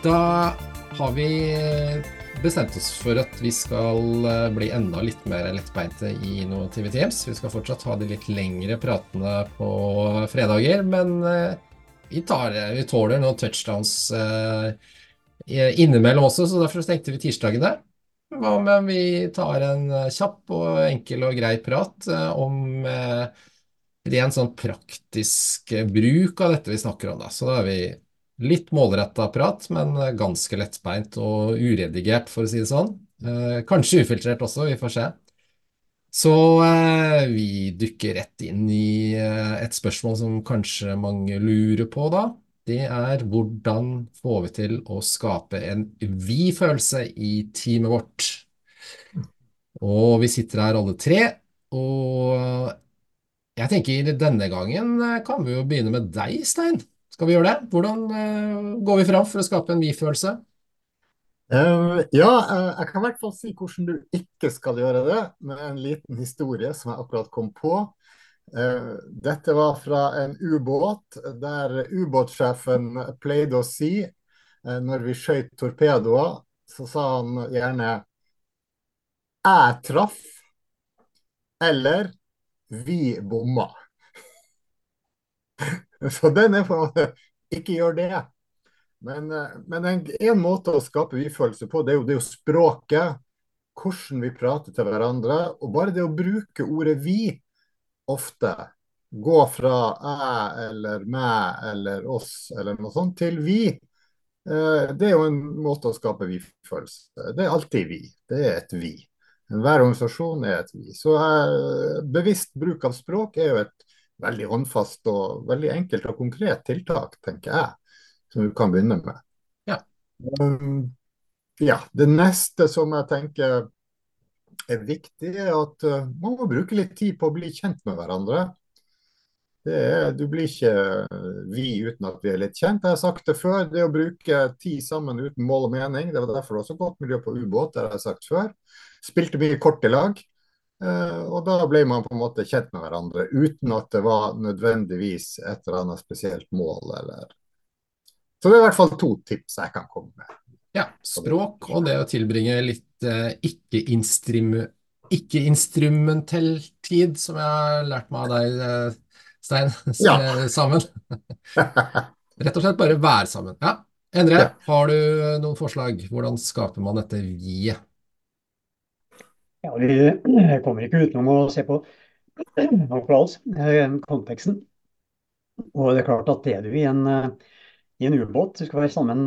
Da har vi bestemt oss for at vi skal bli enda litt mer lettbeinte i Innovative Teams. Vi skal fortsatt ha de litt lengre pratene på fredager, men vi tåler noen touchdowns innimellom også, så derfor tenkte vi tirsdagene. Hva om vi tar en kjapp og enkel og grei prat om ren sånn praktisk bruk av dette vi snakker om da. Så da er vi litt målrettet prat, men ganske lettbeint og uredigert, for å si det sånn. Kanskje ufiltrert også, vi får se. Så vi dykker rett inn i et spørsmål som kanskje mange lurer på da. Det er hvordan får vi til å skape en vi-følelse i teamet vårt. Og vi sitter her alle tre, og jeg tenker denne gangen kan vi jo begynne med deg, Stein. Skal vi gjøre det? Hvordan går vi fram for å skape en vi-følelse? Jeg kan i hvert fall si hvordan du ikke skal gjøre det, med en liten historie som jeg akkurat kom på. Dette var fra en ubåt, der ubåtsjefen pleide å si, når vi skjøt torpedoer, så sa han gjerne «Jeg traff», eller «Vi bomma». Så den er på en måte «Ikke gjør det». Men en måte å skape vi-følelse på, det er jo språket, hvordan vi prater til hverandre, og bare det å bruke ordet vi ofte, gå fra jeg eller meg eller oss eller noe sånt til vi, det er jo en måte å skape vi-følelse. Det er alltid vi, det er et vi. Hver organisasjon er et vi. Så bevisst bruk av språk er jo et veldig håndfast og veldig enkelt og konkret tiltak, tenker jeg, som du kan begynne med. Ja, Ja, det neste som jeg tenker er viktig, er at man må bruke litt tid på å bli kjent med hverandre. Du blir ikke vi uten at vi er litt kjent. Jeg har sagt det før, det å bruke tid sammen uten mål og mening, det var derfor det var så godt miljø på ubåt, det har jeg sagt før. Spilte mye kort i lag, og da ble man på en måte kjent med hverandre, uten at det var nødvendigvis et eller annet spesielt mål, eller... Så det er i hvert fall 2 tips jeg kan komme med. ja, språk og det å tilbringe litt ikke-instrumentell tid, som jeg har lært meg av deg, Stein, Ja. sammen. Rett og slett bare være sammen. Ja, Endre, Ja. har du noen forslag? Hvordan skaper man dette vi-et? Ja, vi kommer ikke utenom å se på konteksten. Og det er klart at det er du i en ubåt, du skal være sammen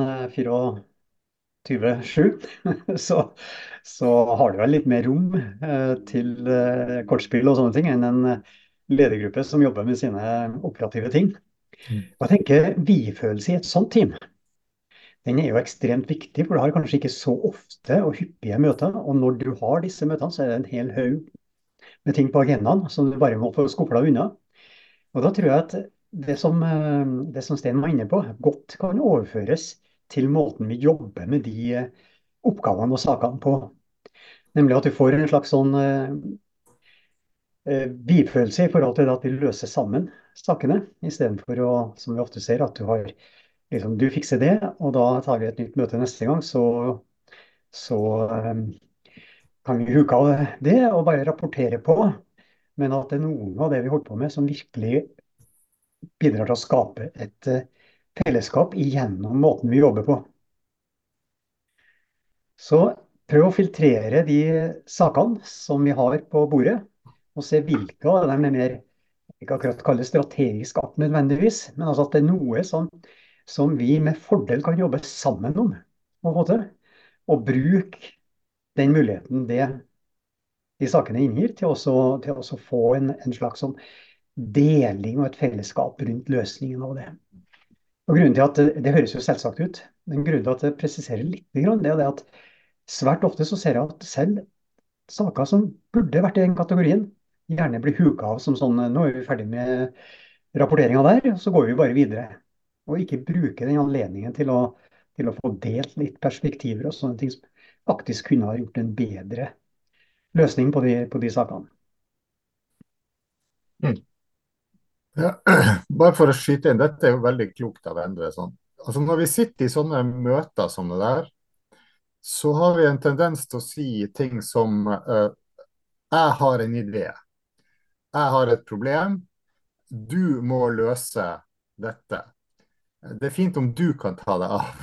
24/7, så, så har du vel litt mer rom til kortspill og sånne ting enn en ledergruppe som jobber med sine operative ting. Og jeg tenker vi-følelse i et sånt team, den er jo ekstremt viktig, for du har kanskje ikke så ofte og hyppige møter, og når du har disse møtene, så er det en hel haug med ting på agendaen som du bare må få skopla unna. Og da tror jeg at det som Stein var inne på, godt kan overføres til måten vi jobber med de oppgavene og sakene på. Nemlig at du får en slags sånn vi-følelse i forhold til at vi løser sammen sakene, istedenfor å, som vi ofte ser, at du har liksom, du fikser det, og da tar vi et nytt møte neste gang, så kan vi huke av det og bare rapportere på. Men at det er noe av det vi holder på med som virkelig bidrar til å skape et fellesskap gjennom måten vi jobber på. Så prøv å filtrere de sakene som vi har på bordet, og se hvilke av dem er mer, ikke akkurat kalles strategisk art nødvendigvis, men altså at det er noe som vi med fordel kan jobbe sammen om, på en måte, og bruke den muligheten de sakene inngir til også få en slags sånn deling og et fellesskap rundt løsningen av det. Og grunnen til at det høres jo selvsagt ut, men grunnen til at det presiserer litt, det er det at svært ofte så ser jeg at selv saker som burde vært i den kategorien, gjerne blir huka av som sånn, nå er vi ferdig med rapporteringen der, så går vi bare videre. Og ikke bruke den anledningen til å få delt litt perspektiver og sånne ting som faktisk kunne ha gjort en bedre løsning på de sakene. Ja. Bare for å skyte inn, dette er jo veldig klokt av Endre. Sånn. Altså når vi sitter i sånne møter som det der, så har vi en tendens til å si ting som jeg har en idé, jeg har et problem, du må løse dette. Det er fint om du kan ta det av.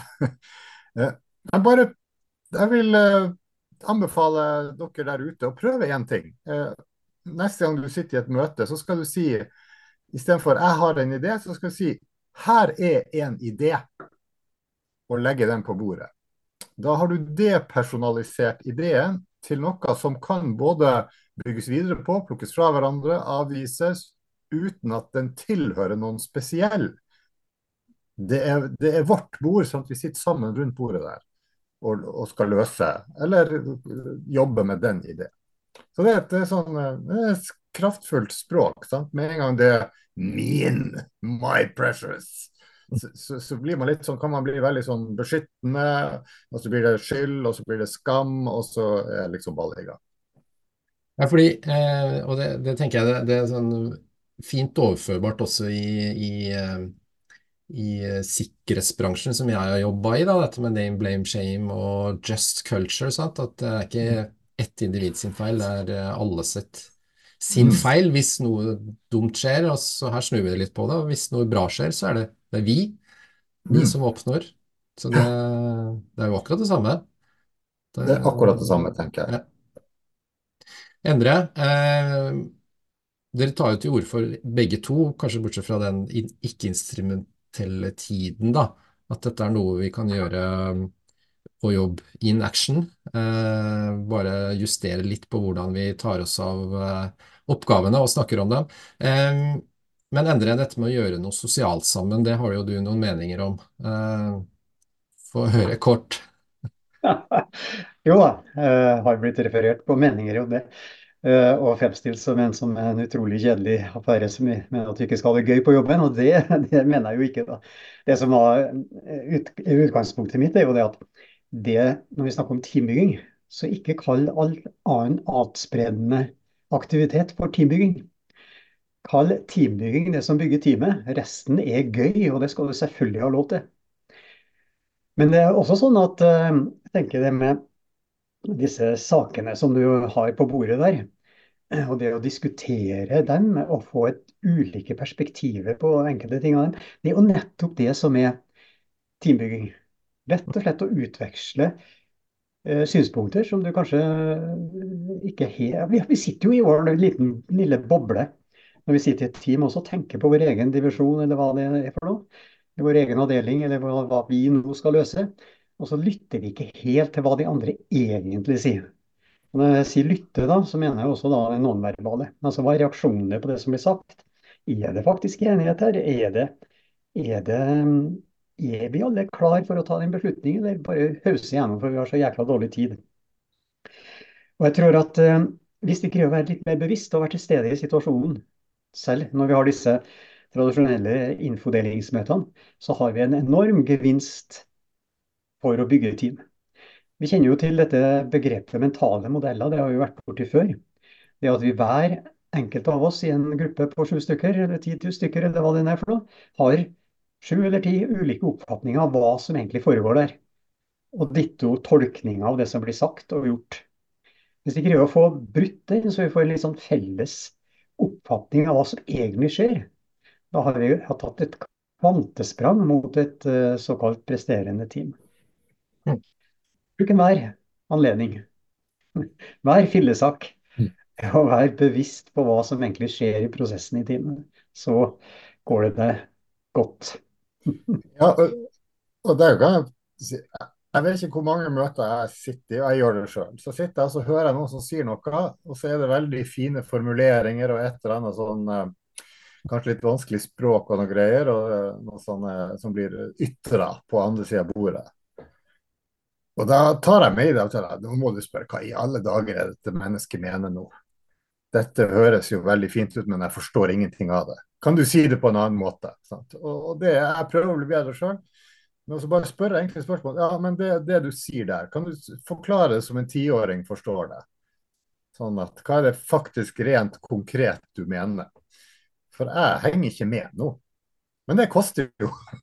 Jeg vil anbefale dere der ute å prøve én ting. Neste gang du sitter i et møte, så skal du si, istedenfor 'jeg har en idé', så skal du si 'her er en idé', og legge den på bordet. Da har du depersonalisert ideen til noe som kan både bygges videre på, plukkes fra hverandre, avvises, uten at den tilhører noen spesiell. Det er vårt bord, sånn at vi sitter sammen rundt bordet der og skal løse, eller jobbe med den ideen. Så det er sånn, det er et kraftfullt språk. Sant? Med en gang det er my precious, så blir man litt sånn, kan man bli veldig sånn beskyttende, og så blir det skyld, og så blir det skam, og så er liksom ballet i gang. Ja, fordi, og det tenker jeg det er sånn fint overførbart også i sikkerhetsbransjen som jeg har jobbet i, da, dette med name, blame, shame og just culture, sant? At det er ikke ett individ sin feil, det er alle sin feil hvis noe dumt skjer, og så her snur vi det litt på det, og hvis noe bra skjer, så er det vi som oppnår. Så det er jo akkurat det samme. Det er akkurat det samme, tenker jeg. Ja. Endre, dere tar jo til ord for begge to, kanskje bortsett fra den ikke-instrumentelle tiden, da, at dette er noe vi kan gjøre på jobb in action, bare justere litt på hvordan vi tar oss av oppgavene og snakker om dem. Men Endre, dette med å gjøre noe sosialt sammen, det har jo du noen meninger om. Få høre kort. Jo da, har blitt referert på meninger om det. Og fremstilt som en utrolig kjedelig affære som mener at vi ikke skal ha det gøy på jobben. Og det mener jeg jo ikke, da. Det som var utgangspunktet mitt, er jo det at når vi snakker om teambygging, så ikke kall all annen atspredende aktivitet for teambygging. Kall teambygging det som bygger teamet. Resten er gøy, og det skal du selvfølgelig ha lov til. Men det er også sånn at jeg tenker det med disse sakene som du har på bordet der, og det å diskutere dem og få et ulike perspektiver på enkelte ting av dem, det er jo nettopp det som er teambygging. Rett og slett å utveksle synspunkter som du kanskje ikke helt Vi sitter jo i vår lille boble når vi sitter i et team også og tenker på vår egen divisjon, eller hva det er for noe. I vår egen avdeling, eller hva vi nå skal løse. Og så lytter vi ikke helt til hva de andre egentlig sier. Og når jeg sier lytte, da, så mener jeg også da det nonverbale. Altså hva er reaksjonene på det som blir sagt? Er det faktisk enighet her? Er vi alle klar for å ta den beslutningen, eller bare hause igjennom for vi har så jækla dårlig tid? Og jeg tror at hvis vi greier å være litt mer bevisst og være til stede i situasjonen, selv når vi har disse tradisjonelle infodelingsmøtene, så har vi en enorm gevinst for å bygge team. Vi kjenner jo til dette begrepet mentale modeller, det har vi vært borti før. Det at vi hver enkelt av oss i en gruppe på 7 stykker, eller 10 stykker, eller hva det er for noe, har 7 eller 10 ulike oppfatninger av hva som egentlig foregår der. Og ditto tolkninger av det som blir sagt og gjort. Hvis vi greier å få brutt det, så vi får en litt sånn felles oppfatning av hva som egentlig skjer, da har vi tatt et kvantesprang mot et såkalt presterende team. Bruk enhver anledning, hver fillesak, og vær bevisst på hva som egentlig skjer i prosessen i teamet. Så går det deg godt. Ja, og det er jo kan jeg si. Jeg vet ikke hvor mange møter jeg sitter i, og jeg gjør det selv. Så sitter jeg og så hører jeg noen som sier noe, og så er det veldig fine formuleringer og et eller annet sånn, kanskje litt vanskelig språk og noe greier, og noe sånne som blir ytret på andre siden av bordet. Og da tar jeg med i det og sier, nå må du spørre, hva i alle dager er dette mennesket mener nå? Dette høres jo veldig fint ut, men jeg forstår ingenting av det. Kan du si det på en annen måte? Sant? Og det, jeg prøver å bli bedre selv. Men så bare spørre enkle spørsmål. Ja, men det du sier der, kan du forklare det som en 10-åring forstår det? Sånn at, hva er det faktisk rent konkret du mener? For jeg henger ikke med nå. Men det koster jo.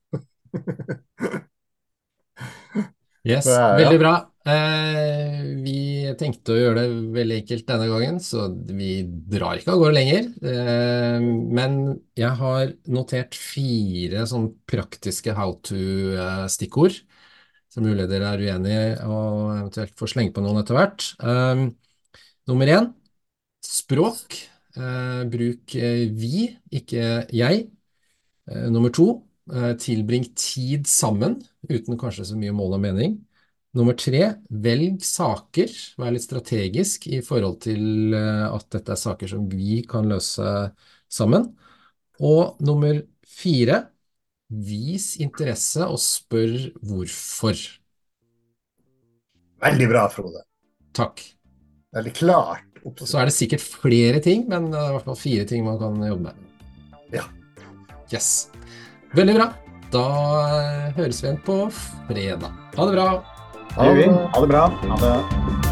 Yes, Så, ja. veldig bra. Vi tenkte å gjøre det veldig enkelt denne gangen, så vi drar ikke av gårde lenger. Men jeg har notert 4 sånn praktiske how to-stikkord, så mulig dere er uenige og eventuelt får slenge på noen etter hvert. Nummer 1, språk. Bruk vi, ikke jeg. Nummer 2, tilbring tid sammen, uten kanskje så mye mål og mening. Nummer 3, velg saker, vær litt strategisk i forhold til at dette er saker som vi kan løse sammen. Og nummer 4, vis interesse og spør hvorfor. Veldig bra, Frode. Takk. Veldig klart Og så er det sikkert flere ting, men det er i hvert fall 4 ting man kan jobbe med. Ja. Yes. Veldig bra. Da høres vi igjen på fredag. Ha det bra. Det gjør vi. Ha det bra. Ha det.